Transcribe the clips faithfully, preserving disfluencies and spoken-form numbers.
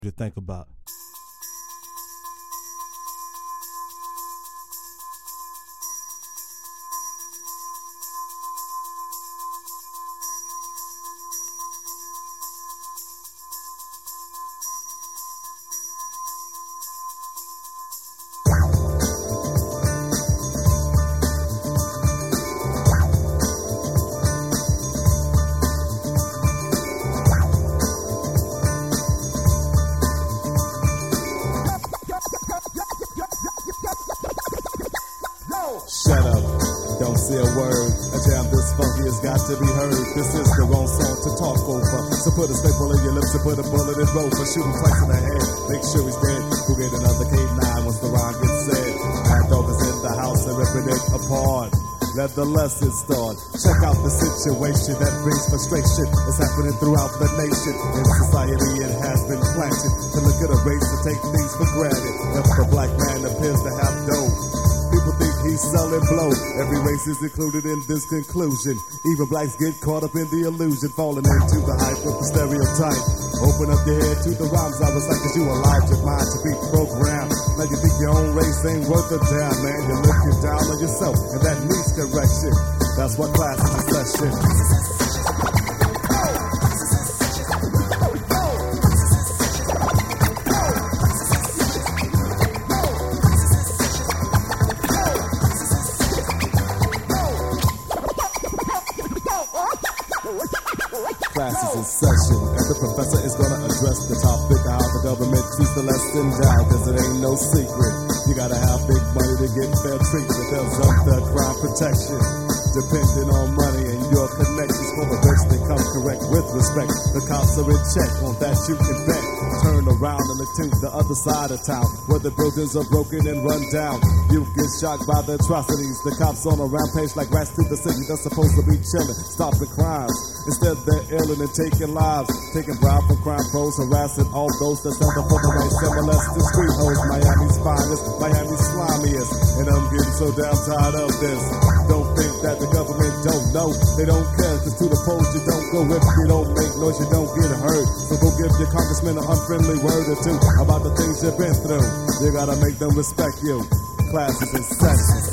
to think about. Shut up, don't say a word. A jam this funky has got to be heard. This is the wrong song to talk over. So put a staple in your lips and put a bullet in rover. Shoot him twice in the head, make sure he's dead. Go get another K nine once the rhyme gets said. Mad Dog is in the house and ripping it apart. Let the lesson start. Check out the situation that brings frustration. It's happening throughout the nation. In society it has been planted to look at a race and take things for granted. If the black man appears to have dough, people think he's selling blow. Every race is included in this conclusion. Even blacks get caught up in the illusion, falling into the hype of the stereotype. Open up your head to the rhymes I recite, cause you allowed your mind to be programmed. Now you think your own race ain't worth a damn, man. You're looking down on yourself, and that needs correction. That's what class is a session. Class is in session, and the professor is gonna address the topic how the government treats the less endowed, cause it ain't no secret. You gotta have big money to get fair treatment. There's under crime protection, depending on money and your connections. For the rich, they come correct with respect. The cops are in check, on that you can bet. Turn around and look to the other side of town, where the buildings are broken and run down. You get shocked by the atrocities. The cops on a rampage like rats through the city. They're supposed to be chilling, stopping crimes. Instead, they're illing and taking lives, taking bribe from crime pros, harassing all those that stand up for the right. Similar to street hoes, Miami's finest, Miami's slimiest. And I'm getting so damn tired of this. Don't think that the government don't know. They don't care, cause to the polls you don't go. If you don't make noise, you don't get hurt. So go give your congressman an unfriendly word or two about the things you've been through. You gotta make them respect you. Classes in session.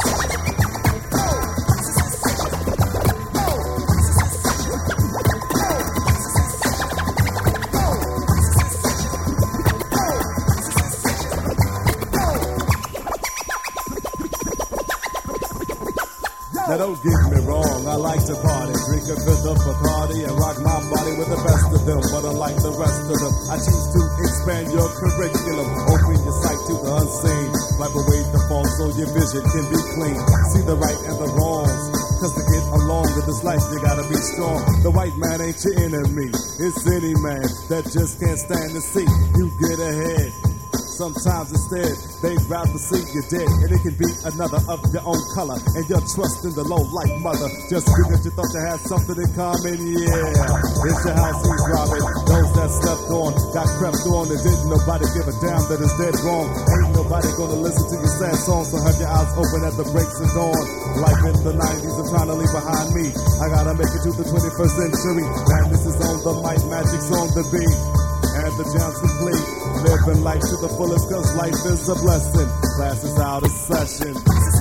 Now don't get me wrong, I like to party, drink a fifth of Bacardi and rock my body with the best of them. But unlike the rest of them, I choose to expand your curriculum, open your sight to the unseen, wipe away the fog so your vision can be clean. See the right and the wrongs, cause to get along with this life you gotta be strong. The white man ain't your enemy, it's any man that just can't stand to see you get ahead. Sometimes instead, they'd rather see you dead, and it can be another of your own color, and your trust in the low-life mother, just because you thought you had something in common, yeah. It's your house he's robbing, those that slept on, got crept on, and didn't nobody give a damn that it's dead wrong. Ain't nobody gonna listen to your sad songs, so have your eyes open at the breaks of dawn. Life in the nineties I'm trying to leave behind me, I gotta make it to the twenty-first century, madness is on the mic, magic's on the beat. And the jam's complete. Living life to the fullest, cause life is a blessing. Class is out of session.